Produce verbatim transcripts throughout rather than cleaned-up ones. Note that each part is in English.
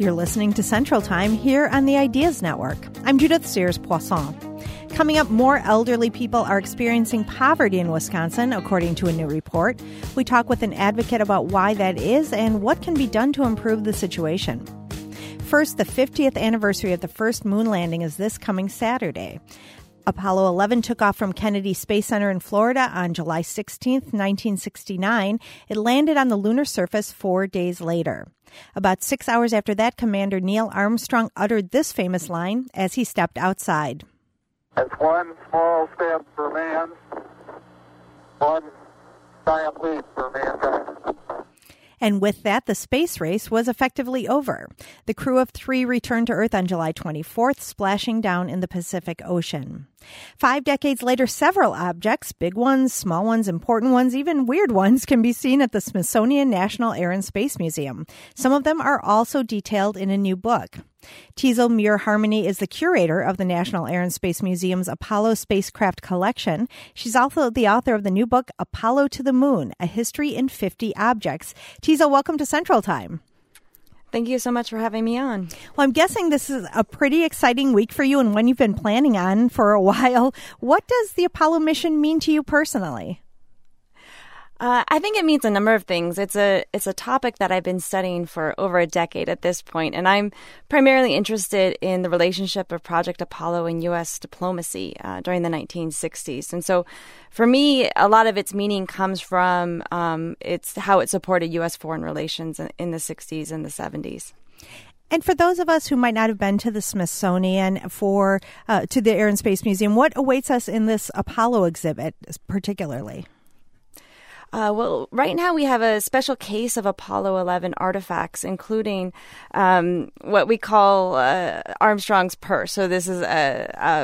You're listening to Central Time here on the Ideas Network. I'm Judith Sears-Poisson. Coming up, more elderly people are experiencing poverty in Wisconsin, according to a new report. We talk with an advocate about why that is and what can be done to improve the situation. First, the fiftieth anniversary of the first moon landing is this coming Saturday. Apollo eleven took off from Kennedy Space Center in Florida on July sixteenth, nineteen sixty-nine. It landed on the lunar surface four days later. About six hours after that, Commander Neil Armstrong uttered this famous line as he stepped outside. It's one small step for man, one giant leap for mankind. And with that, the space race was effectively over. The crew of three returned to Earth on July twenty-fourth, splashing down in the Pacific Ocean. Five decades later, several objects, big ones, small ones, important ones, even weird ones, can be seen at the Smithsonian National Air and Space Museum. Some of them are also detailed in a new book. Teasel Muir-Harmony is the curator of the National Air and Space Museum's Apollo Spacecraft Collection. She's also the author of the new book, Apollo to the Moon, A History in fifty Objects. Teasel, welcome to Central Time. Thank you so much for having me on. Well, I'm guessing this is a pretty exciting week for you and one you've been planning on for a while. What does the Apollo mission mean to you personally? Uh, I think it means a number of things. It's a it's a topic that I've been studying for over a decade at this point, and I'm primarily interested in the relationship of Project Apollo and U S diplomacy uh, during the nineteen sixties. And so for me, a lot of its meaning comes from um, it's how it supported U S foreign relations in, in the sixties and the seventies. And for those of us who might not have been to the Smithsonian, for uh, to the Air and Space Museum, what awaits us in this Apollo exhibit particularly? Uh, well, right now we have a special case of Apollo eleven artifacts, including um, what we call uh, Armstrong's purse. So this is a, a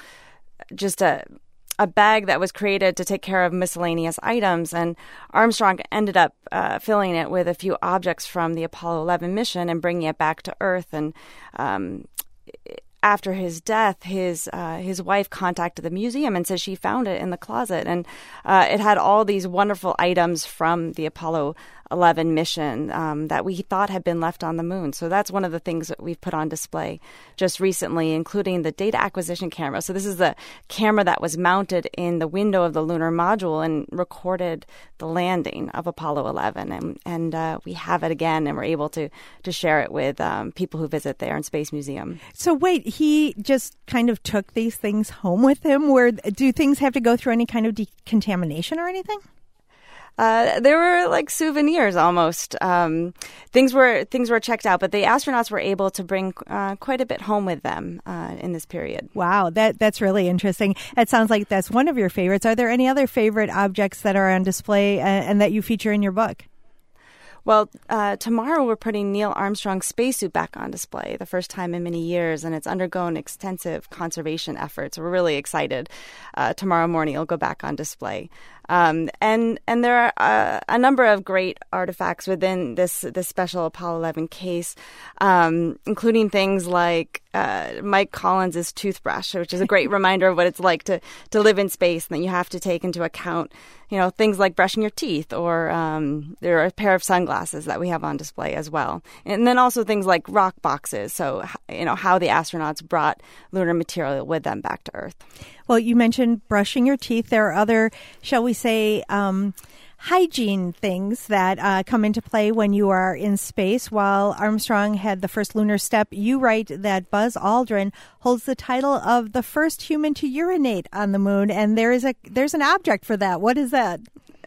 just a a bag that was created to take care of miscellaneous items, and Armstrong ended up uh, filling it with a few objects from the Apollo eleven mission and bringing it back to Earth. And um, after his death, his uh, his wife contacted the museum and said she found it in the closet, and uh, it had all these wonderful items from the Apollo eleven mission um, that we thought had been left on the moon. So that's one of the things that we've put on display just recently, including the data acquisition camera. So this is the camera that was mounted in the window of the lunar module and recorded the landing of Apollo eleven, and and uh, we have it again, and we're able to to share it with um, people who visit the Air and Space Museum. So wait, he just kind of took these things home with him? Where do things have to go through any kind of decontamination or anything? Uh, they were like souvenirs almost. Um, things were things were checked out, but the astronauts were able to bring uh, quite a bit home with them uh, in this period. Wow, that that's really interesting. It sounds like that's one of your favorites. Are there any other favorite objects that are on display uh, and that you feature in your book? Well, uh, tomorrow we're putting Neil Armstrong's spacesuit back on display, the first time in many years, and it's undergone extensive conservation efforts. We're really excited. Uh, tomorrow morning it'll go back on display. Um, and and there are uh, a number of great artifacts within this this special Apollo eleven case, um, including things like uh, Mike Collins' toothbrush, which is a great reminder of what it's like to, to live in space, and that you have to take into account, you know, things like brushing your teeth, or um, there are a pair of sunglasses that we have on display as well. And then also things like rock boxes, so, you know, how the astronauts brought lunar material with them back to Earth. Well, you mentioned brushing your teeth. There are other, shall we say, um, hygiene things that uh, come into play when you are in space. While Armstrong had the first lunar step, you write that Buzz Aldrin holds the title of the first human to urinate on the moon, and there is a there's an object for that. What is that?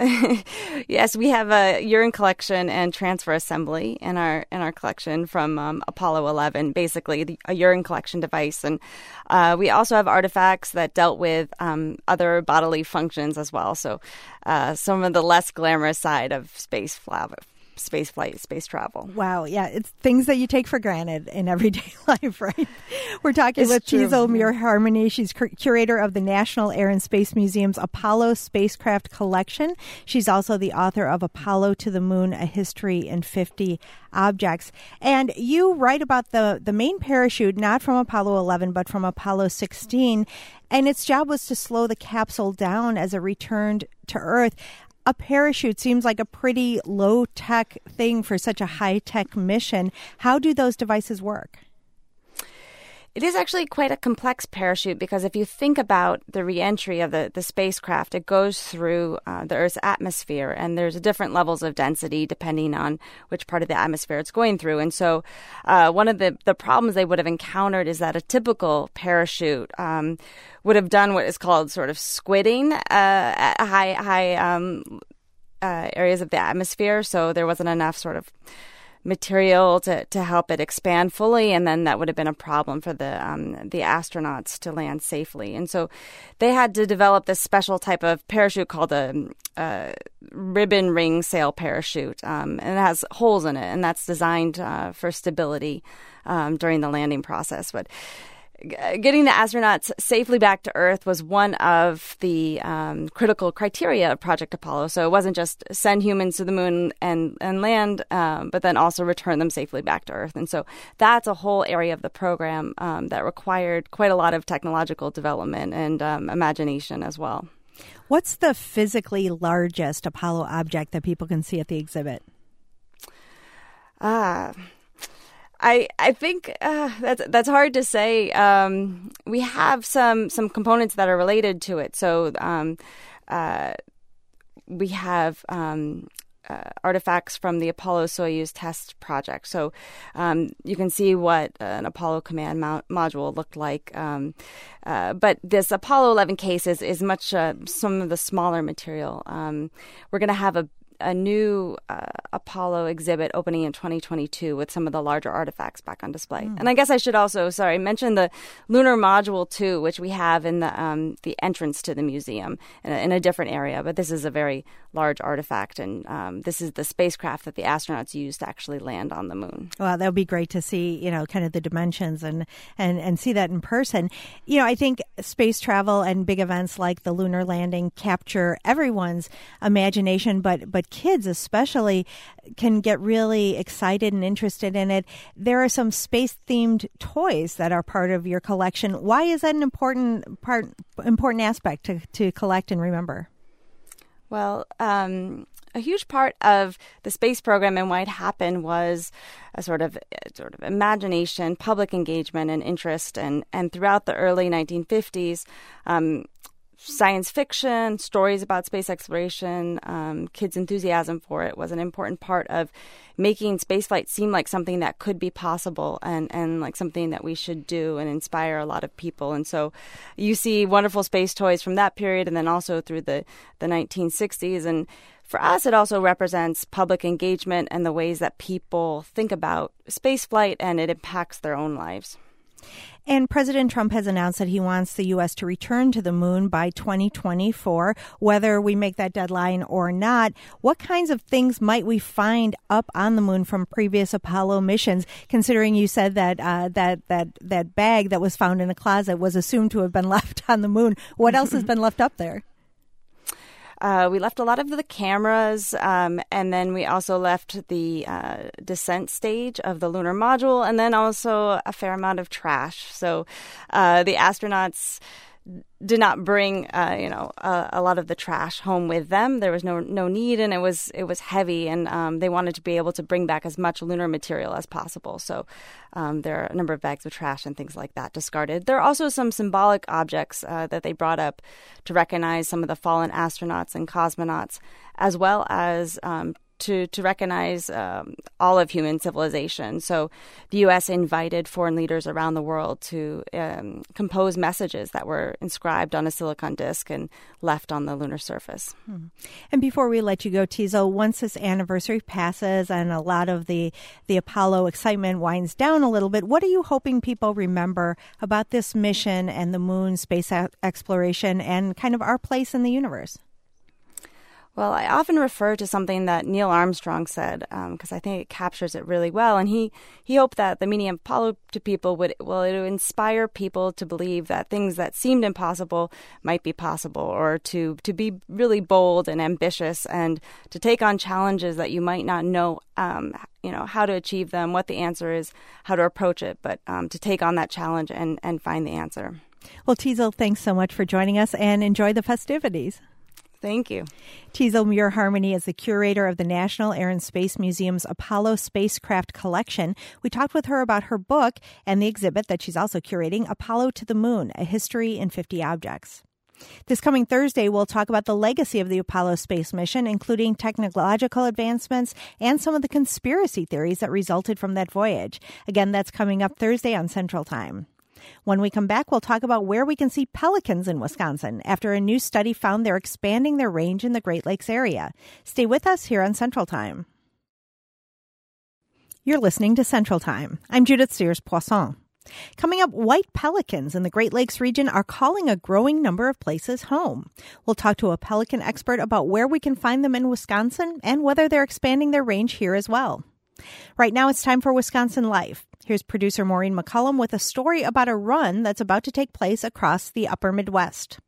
Yes, we have a urine collection and transfer assembly in our in our collection from um, Apollo eleven, basically the, a urine collection device. And uh, we also have artifacts that dealt with um, other bodily functions as well. So uh, some of the less glamorous side of space flight. Space flight, space travel. Wow, yeah, it's things that you take for granted in everyday life, right? We're talking it's with true. Teasel Muir-Harmony. She's cur- curator of the National Air and Space Museum's Apollo Spacecraft Collection. She's also the author of Apollo to the Moon, A History in fifty Objects. And you write about the, the main parachute, not from Apollo eleven, but from Apollo sixteen. And its job was to slow the capsule down as it returned to Earth. a parachute seems like a pretty low-tech thing for such a high-tech mission. How do those devices work? It is actually quite a complex parachute because if you think about the reentry of the, the spacecraft, it goes through uh, the Earth's atmosphere, and there's different levels of density depending on which part of the atmosphere it's going through. And so uh, one of the, the problems they would have encountered is that a typical parachute um, would have done what is called sort of squidding uh, at high, high um, uh, areas of the atmosphere. So there wasn't enough sort of material to, to help it expand fully, and then that would have been a problem for the um, the astronauts to land safely. And so they had to develop this special type of parachute called a, a ribbon ring sail parachute, um, and it has holes in it, and that's designed uh, for stability um, during the landing process. But getting the astronauts safely back to Earth was one of the um, critical criteria of Project Apollo. So it wasn't just send humans to the moon and, and land, um, but then also return them safely back to Earth. And so that's a whole area of the program um, that required quite a lot of technological development and um, imagination as well. What's the physically largest Apollo object that people can see at the exhibit? Ah... I I think uh, that's that's hard to say. Um, we have some some components that are related to it. So um, uh, we have um, uh, artifacts from the Apollo-Soyuz test project. So um, you can see what an Apollo command mo- module looked like. Um, uh, but this Apollo eleven case is, is much uh, some of the smaller material. Um, we're going to have a a new uh, Apollo exhibit opening in twenty twenty-two with some of the larger artifacts back on display. Mm. And I guess I should also, sorry, mention the lunar module two, which we have in the um, the entrance to the museum in a, in a different area. But this is a very large artifact, and um, this is the spacecraft that the astronauts used to actually land on the moon. Well, that would be great to see, you know, kind of the dimensions and, and, and see that in person. You know, I think space travel and big events like the lunar landing capture everyone's imagination, but but kids especially can get really excited and interested in it. There are some space-themed toys that are part of your collection. Why is that an important part, important aspect to, to collect and remember? Well, um, a huge part of the space program and why it happened was a sort of sort of imagination, public engagement, and interest. And, and throughout the early nineteen fifties, um, science fiction, stories about space exploration, um, kids' enthusiasm for it was an important part of making spaceflight seem like something that could be possible and, and like something that we should do and inspire a lot of people. And so you see wonderful space toys from that period and then also through the, the nineteen sixties. And for us, it also represents public engagement and the ways that people think about spaceflight and it impacts their own lives. And President Trump has announced that he wants the U S to return to the moon by twenty twenty-four, whether we make that deadline or not. What kinds of things might we find up on the moon from previous Apollo missions, considering you said that uh, that that that bag that was found in a closet was assumed to have been left on the moon? What else has been left up there? Uh, we left a lot of the cameras, um, and then we also left the uh, descent stage of the lunar module, and then also a fair amount of trash. So uh, the astronauts did not bring, uh, you know, a, a lot of the trash home with them. There was no no need, and it was it was heavy, and um, they wanted to be able to bring back as much lunar material as possible. So um, there are a number of bags of trash and things like that discarded. There are also some symbolic objects uh, that they brought up to recognize some of the fallen astronauts and cosmonauts, as well as um, to to recognize um, all of human civilization. So the U S invited foreign leaders around the world to um, compose messages that were inscribed on a silicon disk and left on the lunar surface. Hmm. And before we let you go, Teasel, once this anniversary passes and a lot of the, the Apollo excitement winds down a little bit, what are you hoping people remember about this mission and the moon space exploration and kind of our place in the universe? Well, I often refer to something that Neil Armstrong said because um, I think it captures it really well. And he, he hoped that the meaning of Apollo to people would, well, it would inspire people to believe that things that seemed impossible might be possible, or to, to be really bold and ambitious and to take on challenges that you might not know, um, you know, how to achieve them, what the answer is, how to approach it, but um, to take on that challenge and, and find the answer. Well, Teasel, thanks so much for joining us and enjoy the festivities. Thank you. Teasel Muir-Harmony is the curator of the National Air and Space Museum's Apollo Spacecraft Collection. We talked with her about her book and the exhibit that she's also curating, Apollo to the Moon, A History in fifty Objects. This coming Thursday, we'll talk about the legacy of the Apollo space mission, including technological advancements and some of the conspiracy theories that resulted from that voyage. Again, that's coming up Thursday on Central Time. When we come back, we'll talk about where we can see pelicans in Wisconsin after a new study found they're expanding their range in the Great Lakes area. Stay with us here on Central Time. You're listening to Central Time. I'm Judith Sears-Poisson. Coming up, white pelicans in the Great Lakes region are calling a growing number of places home. We'll talk to a pelican expert about where we can find them in Wisconsin and whether they're expanding their range here as well. Right now, it's time for Wisconsin Life. Here's producer Maureen McCullum with a story about a run that's about to take place across the upper Midwest.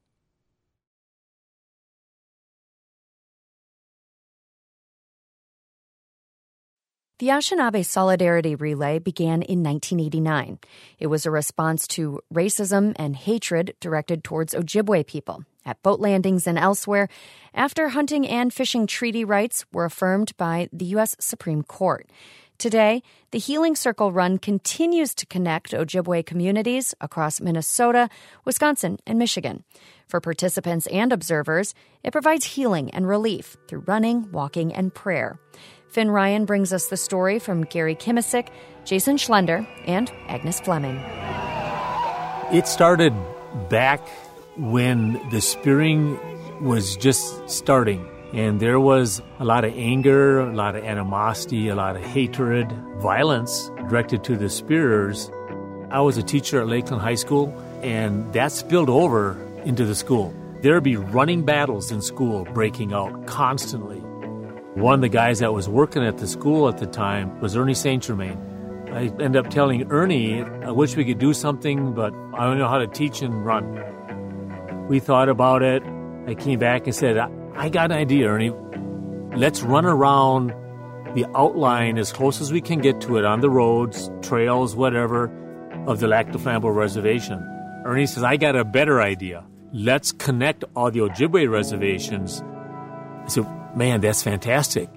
The Anishinaabe Solidarity Relay began in nineteen eighty-nine. It was a response to racism and hatred directed towards Ojibwe people at boat landings and elsewhere after hunting and fishing treaty rights were affirmed by the U S Supreme Court. Today, the Healing Circle Run continues to connect Ojibwe communities across Minnesota, Wisconsin, and Michigan. For participants and observers, it provides healing and relief through running, walking, and prayer. Finn Ryan brings us the story from Gary Kimisick, Jason Schlender, and Agnes Fleming. It started back when the spearing was just starting. And there was a lot of anger, a lot of animosity, a lot of hatred, violence directed to the spearers. I was a teacher at Lakeland High School, and that spilled over into the school. There would be running battles in school breaking out constantly. One of the guys that was working at the school at the time was Ernie Saint Germain. I ended up telling Ernie, I wish we could do something, but I don't know how to teach and run. We thought about it. I came back and said, I got an idea, Ernie. Let's run around the outline as close as we can get to it on the roads, trails, whatever, of the Lac du Flambeau Reservation. Ernie says, I got a better idea. Let's connect all the Ojibwe reservations. I said, man, that's fantastic.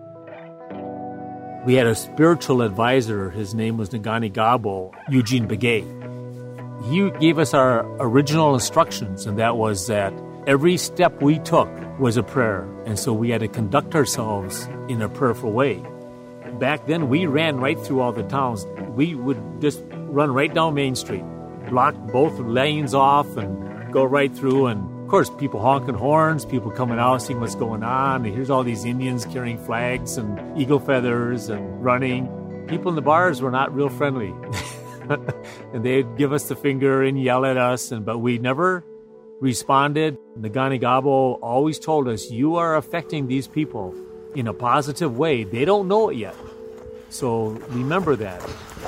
We had a spiritual advisor. His name was Nagani Gabo, Eugene Begay. He gave us our original instructions, and that was that every step we took was a prayer, and so we had to conduct ourselves in a prayerful way. Back then, we ran right through all the towns. We would just run right down Main Street, block both lanes off, and go right through. And, of course, people honking horns, people coming out, seeing what's going on. And here's all these Indians carrying flags and eagle feathers and running. People in the bars were not real friendly. And they'd give us the finger and yell at us, and but we never responded. Nagani Gabo always told us, you are affecting these people in a positive way. They don't know it yet. So remember that.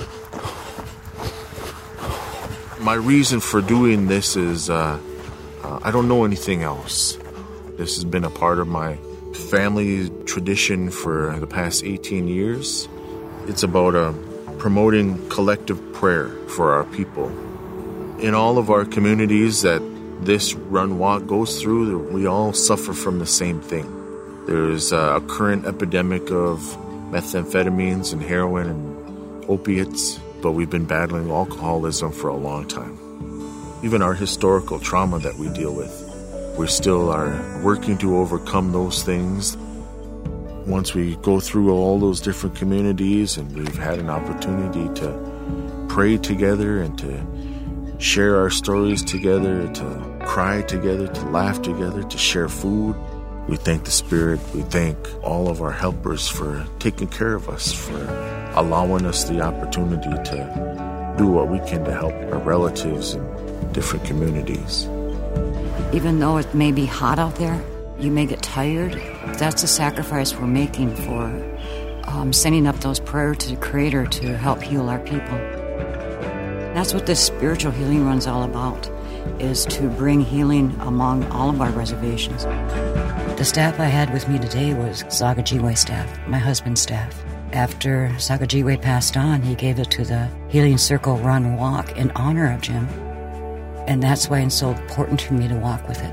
My reason for doing this is uh, uh, I don't know anything else. This has been a part of my family tradition for the past eighteen years. It's about uh, promoting collective prayer for our people. In all of our communities that this run walk goes through, we all suffer from the same thing. There's a current epidemic of methamphetamines and heroin and opiates, but we've been battling alcoholism for a long time. Even our historical trauma that we deal with, we still are working to overcome those things. Once we go through all those different communities and we've had an opportunity to pray together and to share our stories together, to cry together, to laugh together, to share food, we thank the Spirit. We thank all of our helpers for taking care of us, for allowing us the opportunity to do what we can to help our relatives in different communities. Even though it may be hot out there, you may get tired. That's a sacrifice we're making for um, sending up those prayers to the Creator to help heal our people. That's what this spiritual healing run's all about, is to bring healing among all of our reservations. The staff I had with me today was Sagajiwe staff, my husband's staff. After Sagajiwe passed on, he gave it to the Healing Circle Run Walk in honor of Jim. And that's why it's so important for me to walk with it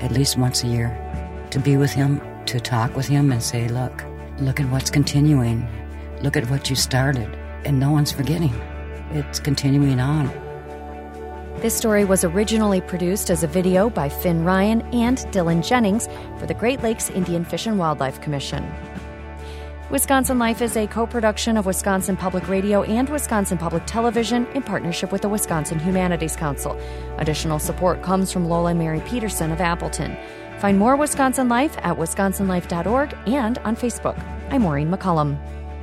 at least once a year, to be with him, to talk with him and say, look, look at what's continuing. Look at what you started. And no one's forgetting. It's continuing on. This story was originally produced as a video by Finn Ryan and Dylan Jennings for the Great Lakes Indian Fish and Wildlife Commission. Wisconsin Life is a co-production of Wisconsin Public Radio and Wisconsin Public Television in partnership with the Wisconsin Humanities Council. Additional support comes from Lola Mary Peterson of Appleton. Find more Wisconsin Life at wisconsin life dot org and on Facebook. I'm Maureen McCullum.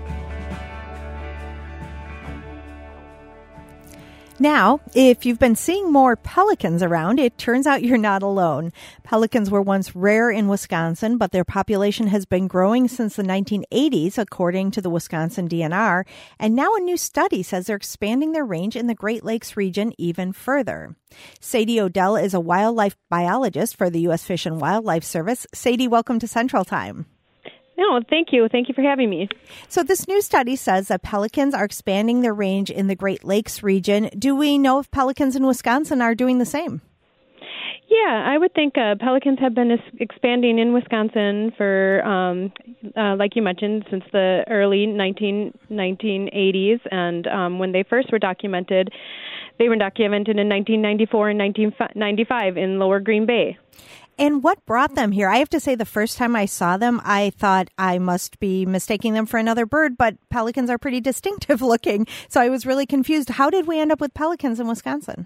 Now, if you've been seeing more pelicans around, it turns out you're not alone. Pelicans were once rare in Wisconsin, but their population has been growing since the nineteen eighties, according to the Wisconsin D N R. And now a new study says they're expanding their range in the Great Lakes region even further. Sadie Odell is a wildlife biologist for the U S Fish and Wildlife Service. Sadie, welcome to Central Time. No, thank you. Thank you for having me. So this new study says that pelicans are expanding their range in the Great Lakes region. Do we know if pelicans in Wisconsin are doing the same? Yeah, I would think uh, pelicans have been expanding in Wisconsin for, um, uh, like you mentioned, since the early nineteen eighties. And um, when they first were documented, they were documented in nineteen ninety-four and nineteen ninety-five in Lower Green Bay. And what brought them here? I have to say the first time I saw them, I thought I must be mistaking them for another bird, but pelicans are pretty distinctive looking. So I was really confused. How did we end up with pelicans in Wisconsin?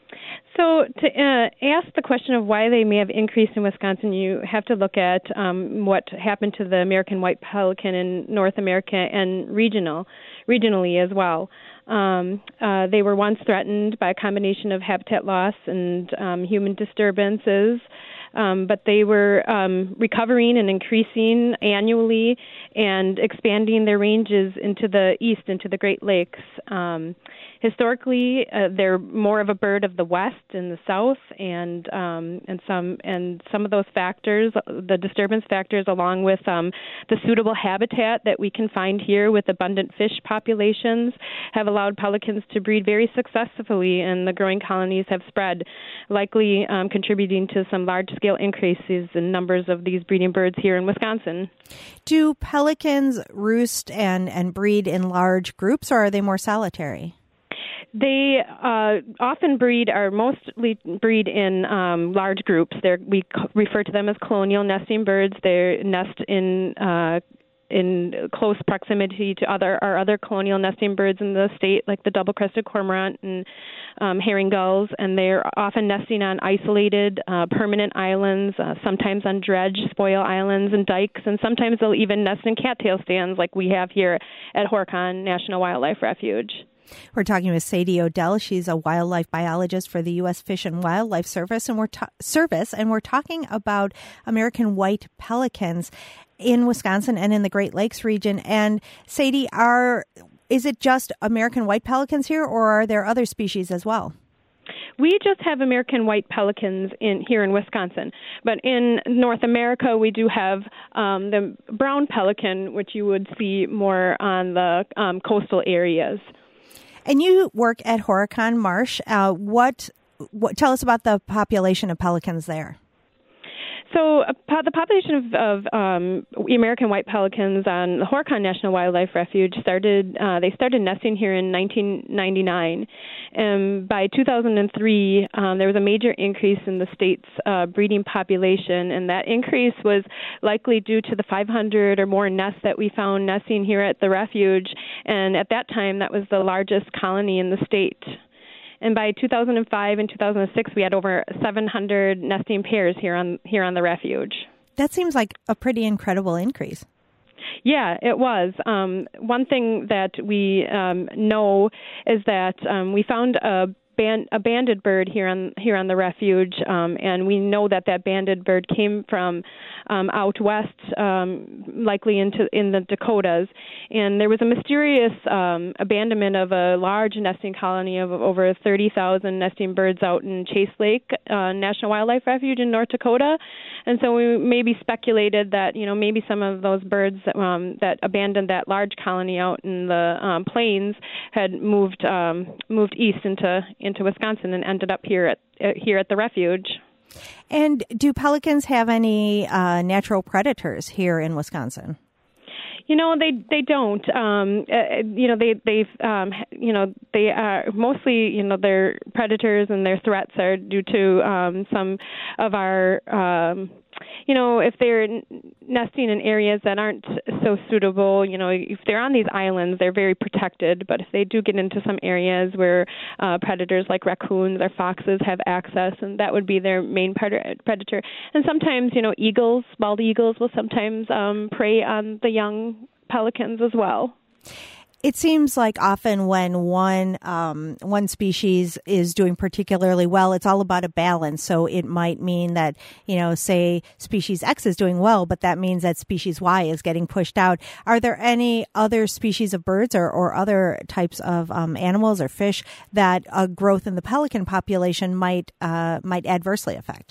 So to uh, ask the question of why they may have increased in Wisconsin, you have to look at um, what happened to the American white pelican in North America and regional, regionally as well. Um, uh, they were once threatened by a combination of habitat loss and um, human disturbances. Um, but they were um, recovering and increasing annually and expanding their ranges into the east, into the Great Lakes. Um, historically, uh, they're more of a bird of the west and the south, and um, and some and some of those factors, the disturbance factors, along with um, the suitable habitat that we can find here with abundant fish populations, have allowed pelicans to breed very successfully, and the growing colonies have spread, likely um, contributing to some large-scale increases in numbers of these breeding birds here in Wisconsin. Do pelicans roost and, and breed in large groups, or are they more solitary? They uh, often breed, or mostly breed in um, large groups. They're, we c- refer to them as colonial nesting birds. They nest in uh, in close proximity to other our other colonial nesting birds in the state, like the double-crested cormorant and um, herring gulls, and they're often nesting on isolated, uh, permanent islands, uh, sometimes on dredge, spoil islands and dikes, and sometimes they'll even nest in cattail stands like we have here at Horicon National Wildlife Refuge. We're talking with Sadie Odell. She's a wildlife biologist for the U S Fish and Wildlife Service, and we're ta- service, and we're talking about American white pelicans in Wisconsin and in the Great Lakes region. And Sadie, are is it just American white pelicans here, or are there other species as well? We just have American white pelicans in here in Wisconsin, but in North America we do have um, the brown pelican, which you would see more on the um, coastal areas. And you work at Horicon Marsh. Uh, what, what? Tell us about the population of pelicans there. So uh, po- the population of, of um, American white pelicans on the Horicon National Wildlife Refuge started. Uh, they started nesting here in nineteen ninety-nine, and by two thousand three, um, there was a major increase in the state's uh, breeding population, and that increase was likely due to the five hundred or more nests that we found nesting here at the refuge. And at that time, that was the largest colony in the state. And by two thousand five and two thousand six, we had over seven hundred nesting pairs here on here on the refuge. That seems like a pretty incredible increase. Yeah, it was. Um, one thing that we um, know is that um, we found a Band, a banded bird here on here on the refuge, um, and we know that that banded bird came from um, out west, um, likely into in the Dakotas. And there was a mysterious um, abandonment of a large nesting colony of over thirty thousand nesting birds out in Chase Lake uh, National Wildlife Refuge in North Dakota. And so we maybe speculated that you know maybe some of those birds um, that abandoned that large colony out in the um, plains had moved um, moved east into into Wisconsin and ended up here at uh, here at the refuge. And do pelicans have any uh, natural predators here in Wisconsin? You know, they they don't. Um, uh, you know, they they um, you know they are mostly you know their predators and their threats are due to um, some of our. Um, You know, if they're nesting in areas that aren't so suitable, you know, if they're on these islands, they're very protected. But if they do get into some areas where uh, predators like raccoons or foxes have access, and that would be their main predator. And sometimes, you know, eagles, bald eagles will sometimes um, prey on the young pelicans as well. It seems like often when one um, one species is doing particularly well, it's all about a balance. So it might mean that, you know, say species X is doing well, but that means that species Y is getting pushed out. Are there any other species of birds or, or other types of um, animals or fish that a growth in the pelican population might uh, might adversely affect?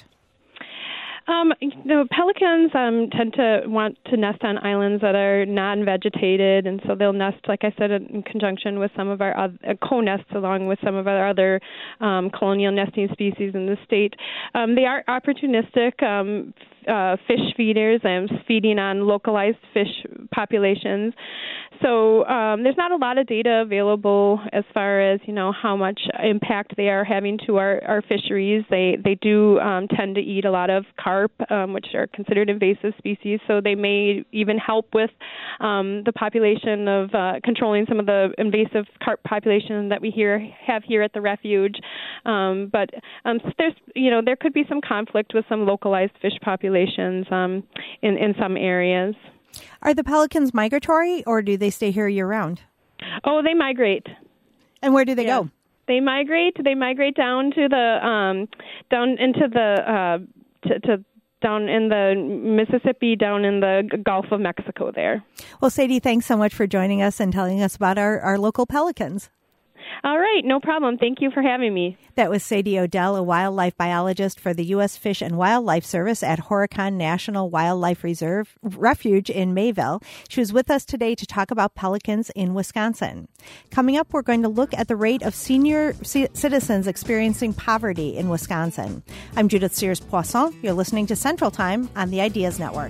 Um, you know, pelicans um, tend to want to nest on islands that are non-vegetated, and so they'll nest, like I said, in conjunction with some of our other, uh, co-nests along with some of our other um, colonial nesting species in the state. Um, they are opportunistic um, uh, fish feeders and feeding on localized fish populations. So um, there's not a lot of data available as far as, you know, how much impact they are having to our, our fisheries. They they do um, tend to eat a lot of carp, um, which are considered invasive species, so they may even help with um, the population of uh, controlling some of the invasive carp population that we here have here at the refuge. Um, but um, there's, you know, there could be some conflict with some localized fish populations um, in, in some areas. Are the pelicans migratory, or do they stay here year-round? Oh, they migrate. And where do they yeah. go? They migrate. They migrate down to the um, down into the uh, to, to down in the Mississippi, down in the Gulf of Mexico. There. Well, Sadie, thanks so much for joining us and telling us about our, our local pelicans. All right, no problem. Thank you for having me. That was Sadie Odell, a wildlife biologist for the U S Fish and Wildlife Service at Horicon National Wildlife Reserve Refuge in Mayville. She was with us today to talk about pelicans in Wisconsin. Coming up, we're going to look at the rate of senior c- citizens experiencing poverty in Wisconsin. I'm Judith Sears-Poisson. You're listening to Central Time on the Ideas Network.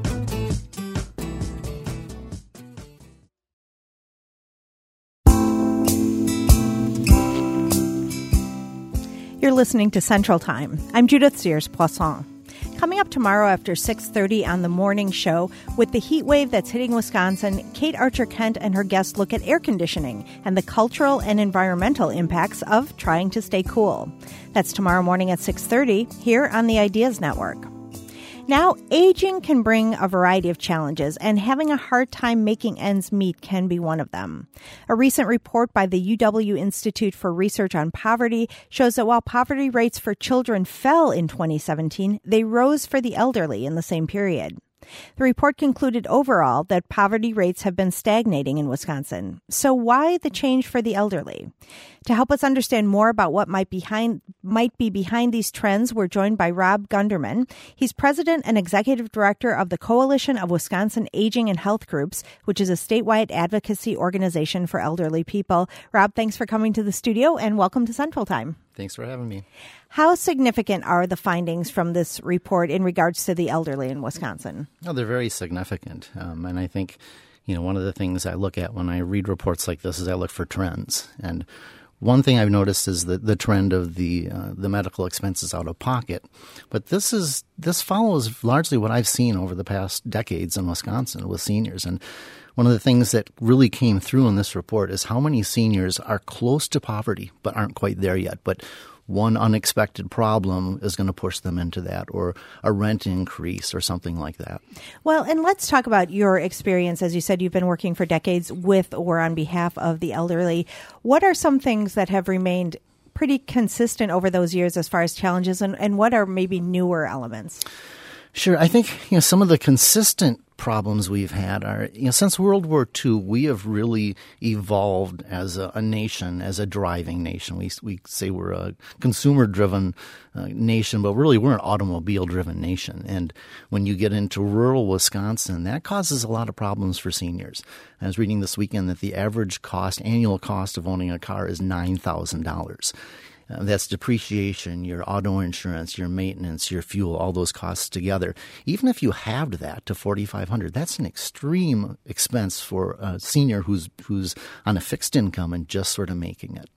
You're listening to Central Time. I'm Judith Sears-Poisson. Coming up tomorrow after six thirty on the morning show, with the heat wave that's hitting Wisconsin, Kate Archer-Kent and her guests look at air conditioning and the cultural and environmental impacts of trying to stay cool. That's tomorrow morning at six thirty here on the Ideas Network. Now, aging can bring a variety of challenges, and having a hard time making ends meet can be one of them. A recent report by the U W Institute for Research on Poverty shows that while poverty rates for children fell in twenty seventeen, they rose for the elderly in the same period. The report concluded overall that poverty rates have been stagnating in Wisconsin. So why the change for the elderly? To help us understand more about what might behind might be behind these trends, we're joined by Rob Gunderman. He's president and executive director of the Coalition of Wisconsin Aging and Health Groups, which is a statewide advocacy organization for elderly people. Rob, thanks for coming to the studio and welcome to Central Time. Thanks for having me. How significant are the findings from this report in regards to the elderly in Wisconsin? Oh, they're very significant. Um, and I think, you know, one of the things I look at when I read reports like this is I look for trends. And one thing I've noticed is the, the trend of the uh, the medical expenses out of pocket. But this is this follows largely what I've seen over the past decades in Wisconsin with seniors. And one of the things that really came through in this report is how many seniors are close to poverty but aren't quite there yet. But one unexpected problem is going to push them into that, or a rent increase or something like that. Well, and let's talk about your experience. As you said, you've been working for decades with or on behalf of the elderly. What are some things that have remained pretty consistent over those years as far as challenges, and, and what are maybe newer elements? Sure. I think, you know, some of the consistent problems we've had are, you know, since World War Two, we have really evolved as a, a nation, as a driving nation. We we say we're a consumer-driven uh, nation, but really we're an automobile-driven nation. And when you get into rural Wisconsin, that causes a lot of problems for seniors. I was reading this weekend that the average cost, annual cost of owning a car is nine thousand dollars. Uh, that's depreciation, your auto insurance, your maintenance, your fuel, all those costs together. Even if you halved that to forty-five hundred dollars, that's an extreme expense for a senior who's who's on a fixed income and just sort of making it.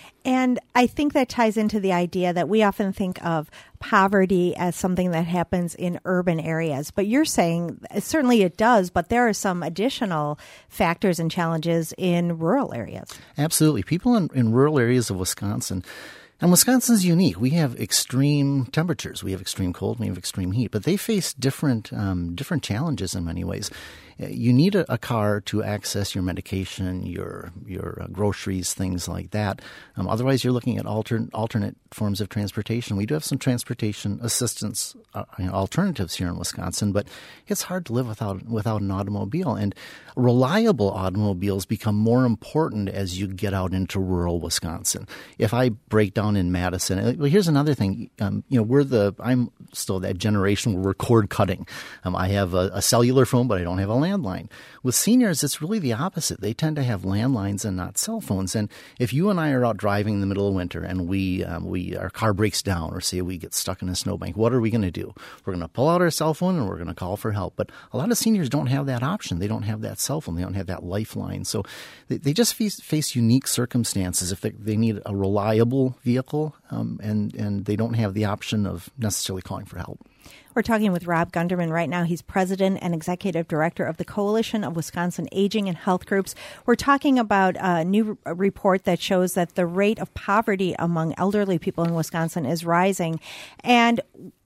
And I think that ties into the idea that we often think of poverty as something that happens in urban areas. But you're saying certainly it does, but there are some additional factors and challenges in rural areas. Absolutely. People in, in rural areas of Wisconsin, and Wisconsin's unique. We have extreme temperatures. We have extreme cold. We have extreme heat. But they face different um, different challenges in many ways. You need a, a car to access your medication, your your uh, groceries, things like that. Um, otherwise, you're looking at alternate alternate forms of transportation. We do have some transportation assistance uh, alternatives here in Wisconsin, but it's hard to live without without an automobile. And reliable automobiles become more important as you get out into rural Wisconsin. If I break down in Madison, well, here's another thing. Um, you know, we're the I'm still that generation where we're cord cutting. Um, I have a, a cellular phone, but I don't have a landline. Landline. With seniors, it's really the opposite. They tend to have landlines and not cell phones. And if you and I are out driving in the middle of winter and we um, we our car breaks down, or say we get stuck in a snowbank, what are we going to do? We're going to pull out our cell phone and we're going to call for help. But a lot of seniors don't have that option. They don't have that cell phone. They don't have that lifeline. So they, they just face, face unique circumstances. If they, they need a reliable vehicle um, and, and they don't have the option of necessarily calling for help. We're talking with Rob Gunderman right now. He's president and executive director of the Coalition of Wisconsin Aging and Health Groups. We're talking about a new report that shows that the rate of poverty among elderly people in Wisconsin is rising. And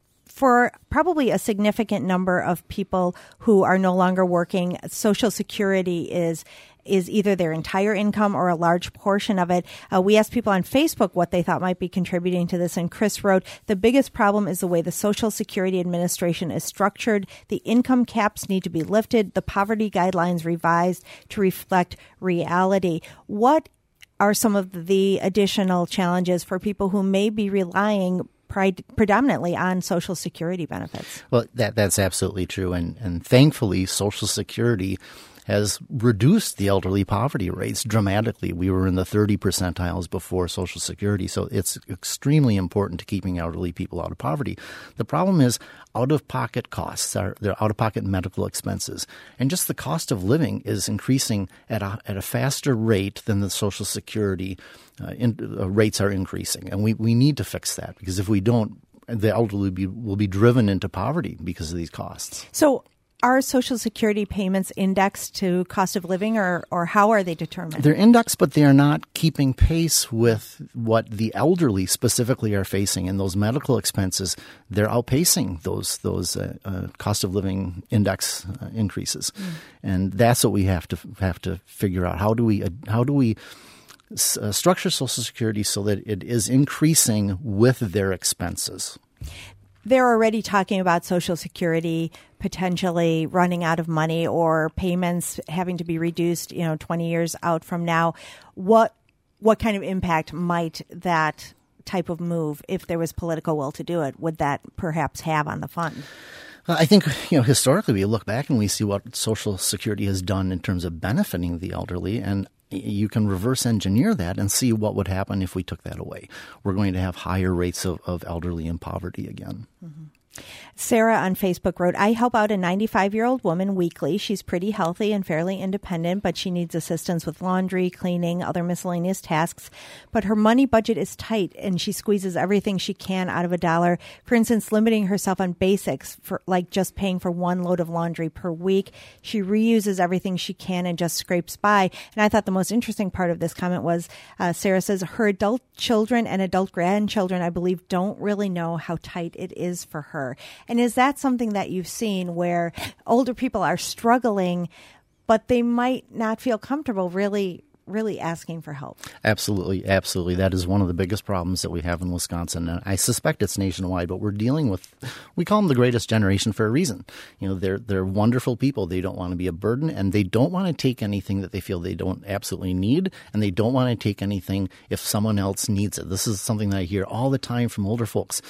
for probably a significant number of people who are no longer working, Social Security is is either their entire income or a large portion of it. Uh, we asked people on Facebook what they thought might be contributing to this, and Chris wrote, the biggest problem is the way the Social Security Administration is structured. The income caps need to be lifted, the poverty guidelines revised to reflect reality. What are some of the additional challenges for people who may be relying predominantly on Social Security benefits? Well, that that's absolutely true. And, and thankfully, Social Security has reduced the elderly poverty rates dramatically. We were in the thirty percentiles before Social Security, so it's extremely important to keeping elderly people out of poverty. The problem is out-of-pocket costs, are their out-of-pocket medical expenses, and just the cost of living is increasing at a, at a faster rate than the Social Security uh, in, uh, rates are increasing. And we, we need to fix that, because if we don't, the elderly be, will be driven into poverty because of these costs. So are Social Security payments indexed to cost of living, or, or how are they determined? They're indexed, but they are not keeping pace with what the elderly specifically are facing. And those medical expenses, they're outpacing those those uh, uh, cost of living index uh, increases. Mm. And that's what we have to have to figure out. How do we uh, how do we uh, structure Social Security so that it is increasing with their expenses? They're already talking about Social Security potentially running out of money, or payments having to be reduced, you know, twenty years out from now. What what kind of impact might that type of move, if there was political will to do it, would that perhaps have on the fund? I think, you know, historically we look back and we see what Social Security has done in terms of benefiting the elderly, and you can reverse engineer that and see what would happen if we took that away. We're going to have higher rates of, of elderly in poverty again. Mm-hmm. Sarah on Facebook wrote, I help out a ninety-five-year-old woman weekly. She's pretty healthy and fairly independent, but she needs assistance with laundry, cleaning, other miscellaneous tasks. But her money budget is tight, and she squeezes everything she can out of a dollar. For instance, limiting herself on basics, for like just paying for one load of laundry per week. She reuses everything she can and just scrapes by. And I thought the most interesting part of this comment was, uh, Sarah says, her adult children and adult grandchildren, I believe, don't really know how tight it is for her. And is that something that you've seen, where older people are struggling, but they might not feel comfortable really, really asking for help? Absolutely. Absolutely. That is one of the biggest problems that we have in Wisconsin. And I suspect it's nationwide, but we're dealing with, we call them the greatest generation for a reason. You know, they're, they're wonderful people. They don't want to be a burden, and they don't want to take anything that they feel they don't absolutely need. And they don't want to take anything if someone else needs it. This is something that I hear all the time from older folks.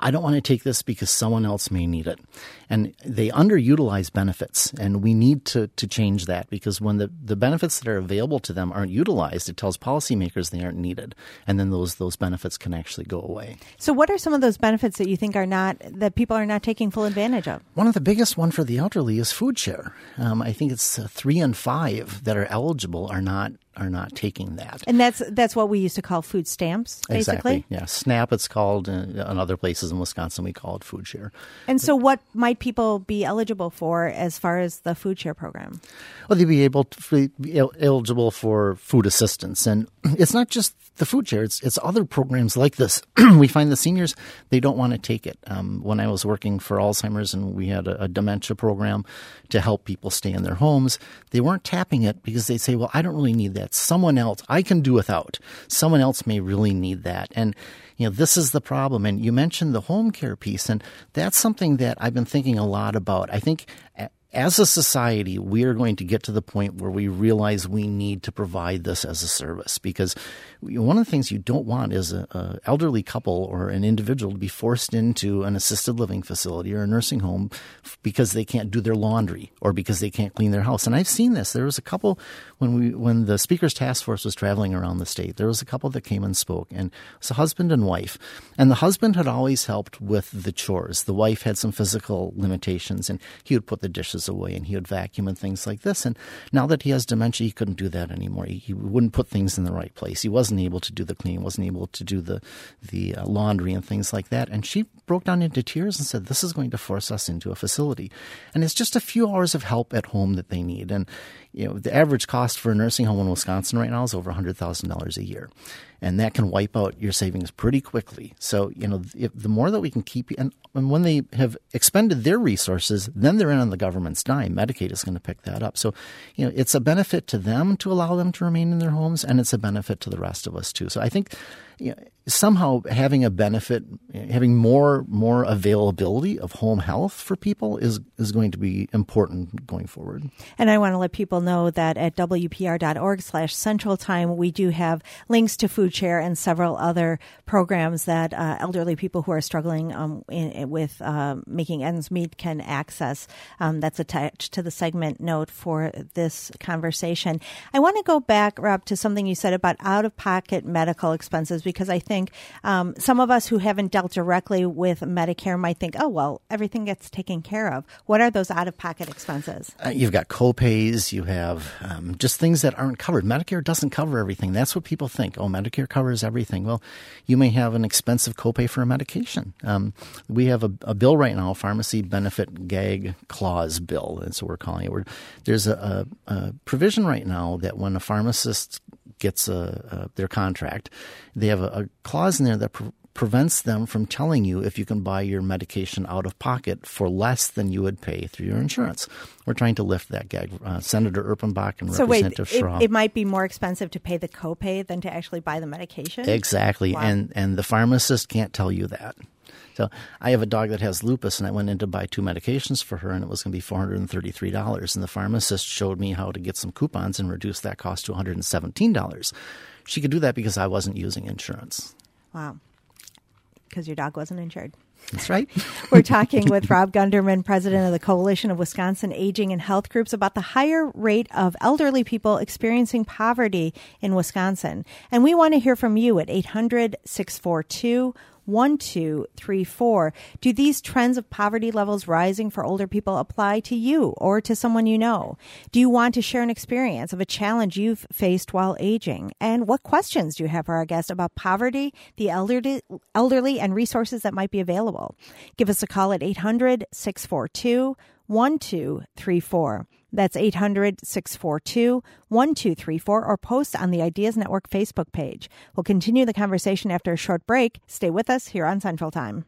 I don't want to take this because someone else may need it. And they underutilize benefits, and we need to, to change that, because when the, the benefits that are available to them aren't utilized, it tells policymakers they aren't needed, and then those those benefits can actually go away. So what are some of those benefits that you think are not, that people are not taking full advantage of? One of the biggest one for the elderly is food share. Um, I think it's uh, three and five that are eligible are not are not taking that. And that's that's what we used to call food stamps, basically? Exactly, yeah. SNAP, it's called. Uh, in other places in Wisconsin, we call it food share. And so what might people be eligible for as far as the food share program? Well, they'd be able to be eligible for food assistance. And it's not just the food share, it's, it's other programs like this. We find the seniors, they don't want to take it. Um, when I was working for Alzheimer's and we had a, a dementia program to help people stay in their homes, they weren't tapping it because they say, well, I don't really need that. Someone else, I can do without. Someone else may really need that. And you know, this is the problem. And you mentioned the home care piece, and that's something that I've been thinking a lot about. I think as a society, we are going to get to the point where we realize we need to provide this as a service, because one of the things you don't want is an a elderly couple or an individual to be forced into an assisted living facility or a nursing home because they can't do their laundry or because they can't clean their house. And I've seen this. There was a couple when we when the Speaker's Task Force was traveling around the state. There was a couple that came and spoke, and it was a husband and wife. And the husband had always helped with the chores. The wife had some physical limitations, and he would put the dishes away and he would vacuum and things like this. And now that he has dementia, he couldn't do that anymore. He, he wouldn't put things in the right place. He wasn't able to do the cleaning, wasn't able to do the the uh, laundry and things like that. And she broke down into tears and said, this is going to force us into a facility. And it's just a few hours of help at home that they need. And you know, the average cost for a nursing home in Wisconsin right now is over one hundred thousand dollars a year. And that can wipe out your savings pretty quickly. So, you know, if, the more that we can keep – and and when they have expended their resources, then they're in on the government's dime. Medicaid is going to pick that up. So, you know, it's a benefit to them to allow them to remain in their homes, and it's a benefit to the rest of us too. So I think you know, somehow having a benefit, having more more availability of home health for people is, is going to be important going forward. And I want to let people know that at W P R dot org slash Central Time, we do have links to Food Share and several other programs that uh, elderly people who are struggling um, in, with uh, making ends meet can access. Um, that's attached to the segment note for this conversation. I want to go back, Rob, to something you said about out-of-pocket medical expenses, because I think um, some of us who haven't dealt directly with Medicare might think, oh, well, everything gets taken care of. What are those out-of-pocket expenses? Uh, you've got co-pays. You have um, just things that aren't covered. Medicare doesn't cover everything. That's what people think. Oh, Medicare covers everything. Well, you may have an expensive copay for a medication. Um, we have a, a bill right now, Pharmacy Benefit Gag Clause Bill. That's what we're calling it. We're, there's a, a, a provision right now that when a pharmacist gets a, a, their contract, they have a, a clause in there that pre- prevents them from telling you if you can buy your medication out of pocket for less than you would pay through your insurance. We're trying to lift that gag. Uh, Senator Erpenbach and so Representative wait, Schraub. It, it might be more expensive to pay the copay than to actually buy the medication? Exactly. Wow. And, and the pharmacist can't tell you that. So I have a dog that has lupus, and I went in to buy two medications for her, and it was going to be four hundred thirty-three dollars. And the pharmacist showed me how to get some coupons and reduce that cost to one hundred seventeen dollars. She could do that because I wasn't using insurance. Wow. Because your dog wasn't insured. That's right. We're talking with Rob Gunderman, president of the Coalition of Wisconsin Aging and Health Groups, about the higher rate of elderly people experiencing poverty in Wisconsin. And we want to hear from you at eight hundred, six four two, one two three four. Do these trends of poverty levels rising for older people apply to you or to someone you know? Do you want to share an experience of a challenge you've faced while aging? And what questions do you have for our guest about poverty, the elderly, elderly and resources that might be available? Give us a call at eight hundred, six four two, one two three four. That's eight hundred, six four two, one two three four, or post on the Ideas Network Facebook page. We'll continue the conversation after a short break. Stay with us here on Central Time.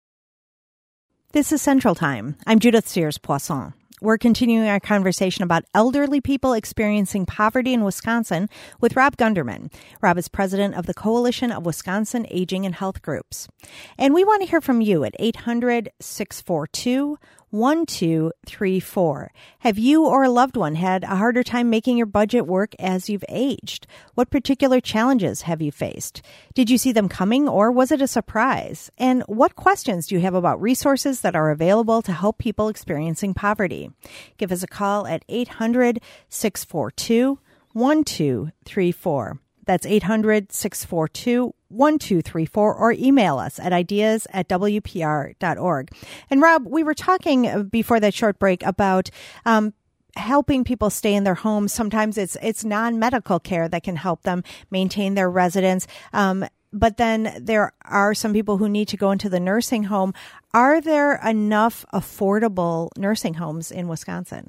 This is Central Time. I'm Judith Sears-Poisson. We're continuing our conversation about elderly people experiencing poverty in Wisconsin with Rob Gunderman. Rob is president of the Coalition of Wisconsin Aging and Health Groups. And we want to hear from you at eight hundred, six four two, one two three four. Have you or a loved one had a harder time making your budget work as you've aged? What particular challenges have you faced? Did you see them coming, or was it a surprise? And what questions do you have about resources that are available to help people experiencing poverty? Give us a call at eight hundred, six four two, one two three four. That's eight hundred, six four two, one two three four, or email us at ideas at w p r dot org. And Rob, we were talking before that short break about um, helping people stay in their homes. Sometimes it's it's non-medical care that can help them maintain their residence. Um, but then there are some people who need to go into the nursing home. Are there enough affordable nursing homes in Wisconsin?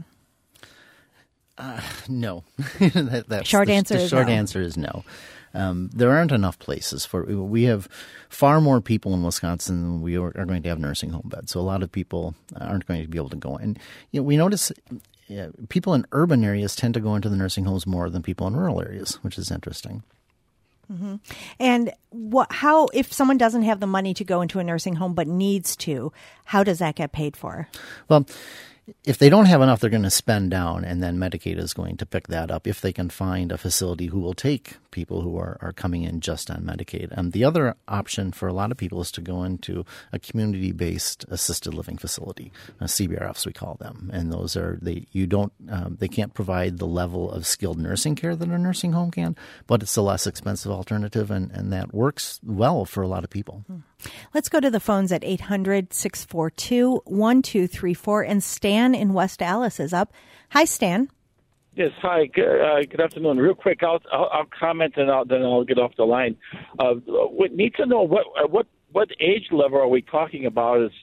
Uh, no. that, that's short the, answer the is short no. answer is no. Um, there aren't enough places for. We have far more people in Wisconsin than we are, are going to have nursing home beds. So a lot of people aren't going to be able to go. And you know, we notice uh, people in urban areas tend to go into the nursing homes more than people in rural areas, which is interesting. Mm-hmm. And what? How, if someone doesn't have the money to go into a nursing home but needs to, how does that get paid for? Well, if they don't have enough, they're going to spend down, and then Medicaid is going to pick that up if they can find a facility who will take people who are, are coming in just on Medicaid. And the other option for a lot of people is to go into a community-based assisted living facility, a C B R Fs we call them. And those are they you don't um, they can't provide the level of skilled nursing care that a nursing home can, but it's a less expensive alternative, and, and that works well for a lot of people. Hmm. Let's go to the phones at eight hundred, six four two, one two three four. And Stan in West Allis is up. Hi, Stan. Yes, hi. Good, uh, good afternoon. Real quick, I'll, I'll, I'll comment and I'll, then I'll get off the line. Uh, we need to know what what what age level are we talking about as,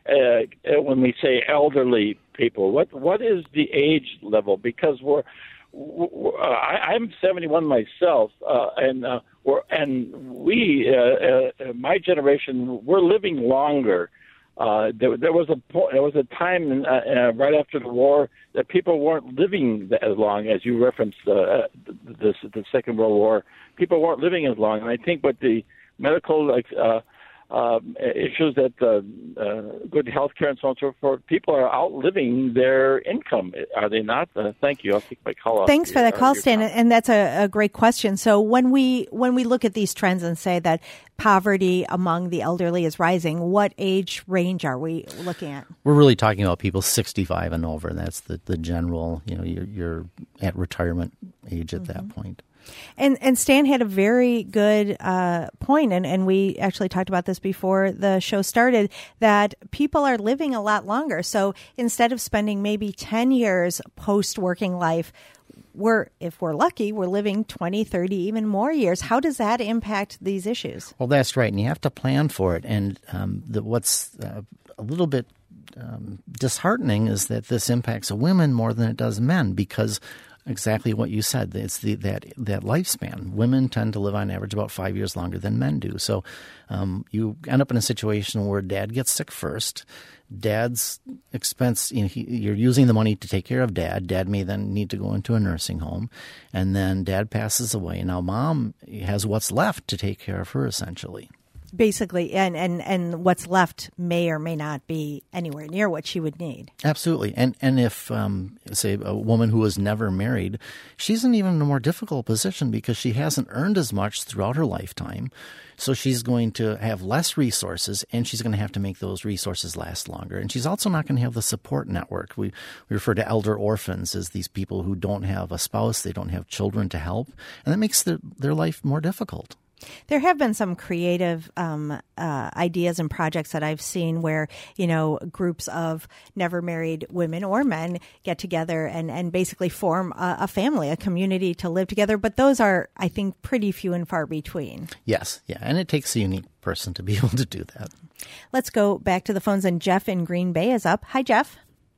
uh, when we say elderly people? What what is the age level? Because we're, we're uh, I, I'm seventy-one myself, uh, and uh, we're and we uh, uh, my generation we're living longer. Uh, there, there was a point, there was a time in, uh, uh, right after the war that people weren't living as long as you referenced uh, the, the, the Second World War. People weren't living as long, and I think with the medical like uh, uh, issues that uh, uh, good health care and so on and so forth, people are outliving their income. Are they not? Uh, thank you. I'll take my call off. Thanks for that call, Stan, and that's a, a great question. So when we when we look at these trends and say that poverty among the elderly is rising, what age range are we looking at? We're really talking about people sixty-five and over, and that's the, the general, you know, you're, you're at retirement age at mm-hmm. that point. And and Stan had a very good uh, point, and, and we actually talked about this before the show started, that people are living a lot longer. So instead of spending maybe ten years post-working life, we're, if we're lucky, we're living twenty, thirty, even more years. How does that impact these issues? Well, that's right, and you have to plan for it. And um, the, what's uh, a little bit um, disheartening is that this impacts women more than it does men, because exactly what you said. It's the that that lifespan. Women tend to live on average about five years longer than men do. So um, you end up in a situation where dad gets sick first. Dad's expense, you know, he, you're using the money to take care of dad. Dad may then need to go into a nursing home, and then dad passes away. Now mom has what's left to take care of her, essentially. Basically, and, and, and what's left may or may not be anywhere near what she would need. Absolutely. And and if, um, say, a woman who was never married, she's in even a more difficult position because she hasn't earned as much throughout her lifetime. So she's going to have less resources, and she's going to have to make those resources last longer. And she's also not going to have the support network. We, we refer to elder orphans as these people who don't have a spouse, they don't have children to help, and that makes their, their life more difficult. There have been some creative um, uh, ideas and projects that I've seen where, you know, groups of never married women or men get together and, and basically form a, a family, a community to live together. But those are, I think, pretty few and far between. Yes. Yeah. And it takes a unique person to be able to do that. Let's go back to the phones, and Jeff in Green Bay is up. Hi, Jeff.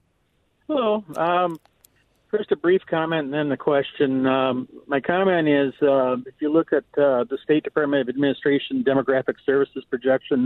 Hello. Um, First, a brief comment and then the question. Um, my comment is, uh, if you look at uh, the State Department of Administration Demographic Services projections,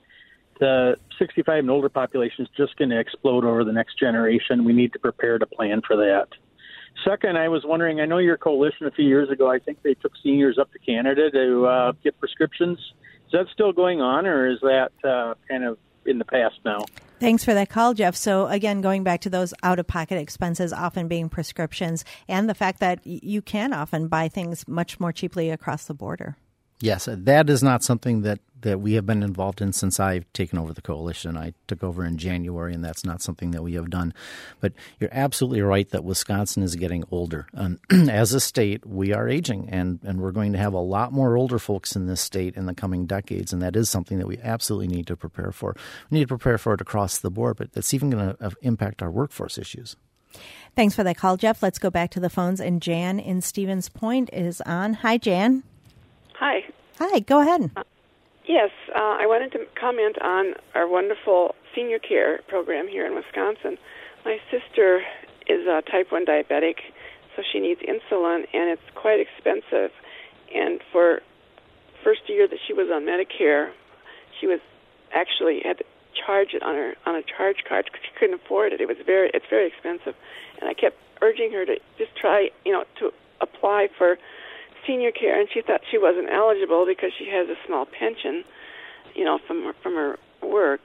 the sixty-five and older population is just going to explode over the next generation. We need to prepare to plan for that. Second, I was wondering, I know your coalition a few years ago, I think they took seniors up to Canada to uh, get prescriptions. Is that still going on, or is that uh, kind of in the past now? Thanks for that call, Jeff. So again, going back to those out-of-pocket expenses often being prescriptions and the fact that you can often buy things much more cheaply across the border. Yes, that is not something that, that we have been involved in since I've taken over the coalition. I took over in January, and that's not something that we have done. But you're absolutely right that Wisconsin is getting older. Um, as a state, we are aging, and, and we're going to have a lot more older folks in this state in the coming decades, and that is something that we absolutely need to prepare for. We need to prepare for it across the board, but it's even going to impact our workforce issues. Thanks for that call, Jeff. Let's go back to the phones, and Jan in Stevens Point is on. Hi, Jan. Hi. Hi, go ahead. Uh, yes, uh, I wanted to comment on our wonderful senior care program here in Wisconsin. My sister is a type one diabetic, so she needs insulin, and it's quite expensive. And for first year that she was on Medicare, she was actually had to charge it on her on a charge card because she couldn't afford it. It was very it's very expensive, and I kept urging her to just try, you know, to apply for senior care, and she thought she wasn't eligible because she has a small pension, you know, from her, from her work.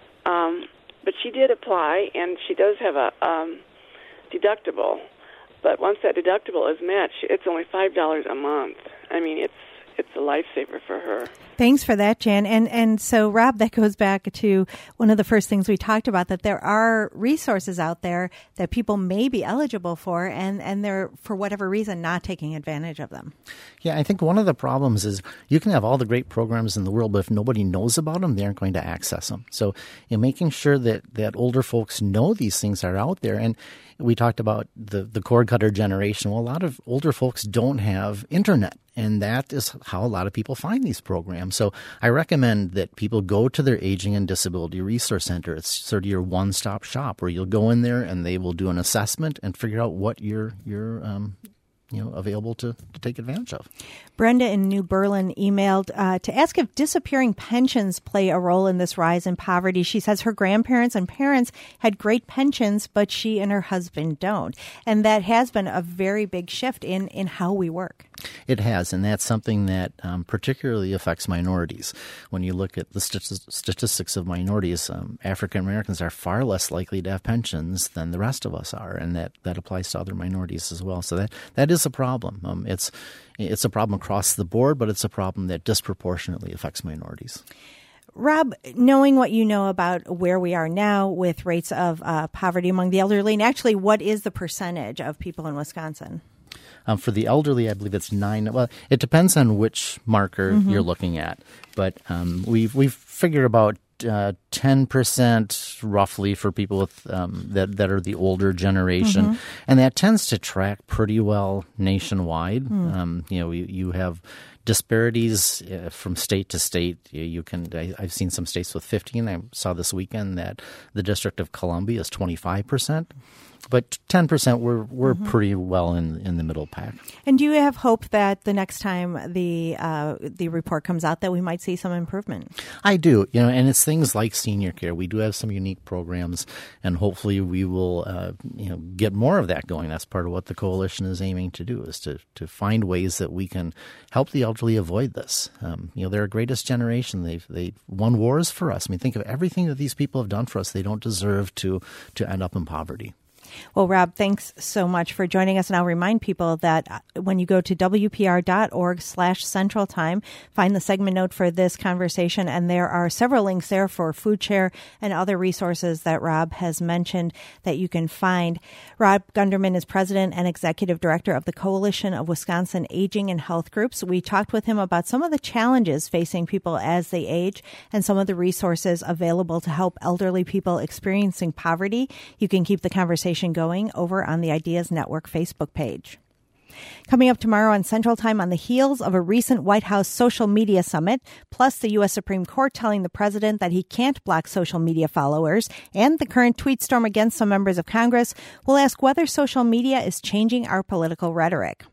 Um, but she did apply, and she does have a um, deductible. But once that deductible is met, she, it's only five dollars a month. I mean, it's it's a lifesaver for her. Thanks for that, Jan. And and so, Rob, that goes back to one of the first things we talked about, that there are resources out there that people may be eligible for, and, and they're, for whatever reason, not taking advantage of them. Yeah, I think one of the problems is you can have all the great programs in the world, but if nobody knows about them, they aren't going to access them. So in making sure that, that older folks know these things are out there, and we talked about the, the cord cutter generation. Well, a lot of older folks don't have internet, and that is how a lot of people find these programs. So I recommend that people go to their Aging and Disability Resource Center. It's sort of your one-stop shop where you'll go in there and they will do an assessment and figure out what you're, you're um, you know, available to, to take advantage of. Brenda in New Berlin emailed uh, to ask if disappearing pensions play a role in this rise in poverty. She says her grandparents and parents had great pensions, but she and her husband don't. And that has been a very big shift in, in how we work. It has, and that's something that um, particularly affects minorities. When you look at the st- statistics of minorities, um, African Americans are far less likely to have pensions than the rest of us are, and that, that applies to other minorities as well. So that, that is a problem. Um, it's it's a problem across the board, but it's a problem that disproportionately affects minorities. Rob, knowing what you know about where we are now with rates of uh, poverty among the elderly, and actually what is the percentage of people in Wisconsin? Um, for the elderly, I believe it's nine. Well, it depends on which marker mm-hmm. you're looking at, but um, we've we've figured about uh, ten percent roughly for people with um, that that are the older generation, mm-hmm. and that tends to track pretty well nationwide. Mm. Um, you know, you, you have disparities uh, from state to state. You, you can. I, I've seen some states with fifteen. I saw this weekend that the District of Columbia is twenty-five percent. But ten percent, we're we're mm-hmm. pretty well in in the middle pack. And do you have hope that the next time the uh, the report comes out that we might see some improvement? I do. You know, and it's things like senior care. We do have some unique programs, and hopefully we will uh, you know get more of that going. That's part of what the coalition is aiming to do, is to to find ways that we can help the elderly avoid this. Um, you know, they're our greatest generation. They've they won wars for us. I mean, think of everything that these people have done for us. They don't deserve to to end up in poverty. Well, Rob, thanks so much for joining us. And I'll remind people that when you go to W P R dot org slash Central Time, find the segment note for this conversation. And there are several links there for Food Share and other resources that Rob has mentioned that you can find. Rob Gunderman is president and executive director of the Coalition of Wisconsin Aging and Health Groups. We talked with him about some of the challenges facing people as they age and some of the resources available to help elderly people experiencing poverty. You can keep the conversation going over on the Ideas Network Facebook page. Coming up tomorrow on Central Time, on the heels of a recent White House social media summit, plus the U S Supreme Court telling the president that he can't block social media followers, and the current tweet storm against some members of Congress, we'll ask whether social media is changing our political rhetoric.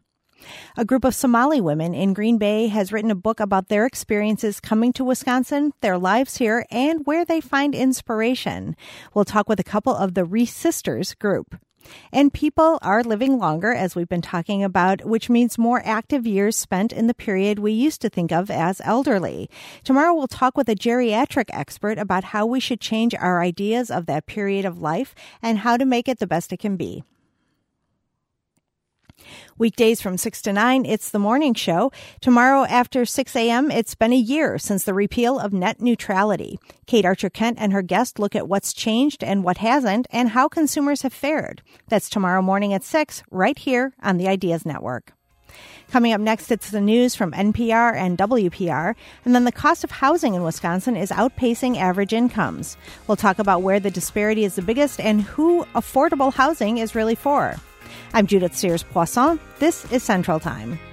A group of Somali women in Green Bay has written a book about their experiences coming to Wisconsin, their lives here, and where they find inspiration. We'll talk with a couple of the Reese Sisters group. And people are living longer, as we've been talking about, which means more active years spent in the period we used to think of as elderly. Tomorrow we'll talk with a geriatric expert about how we should change our ideas of that period of life and how to make it the best it can be. Weekdays from six to nine, it's The Morning Show. Tomorrow after six a.m., it's been a year since the repeal of net neutrality. Kate Archer-Kent and her guest look at what's changed and what hasn't and how consumers have fared. That's tomorrow morning at six, right here on the Ideas Network. Coming up next, it's the news from N P R and W P R, and then the cost of housing in Wisconsin is outpacing average incomes. We'll talk about where the disparity is the biggest and who affordable housing is really for. I'm Judith Sears Poisson. This is Central Time.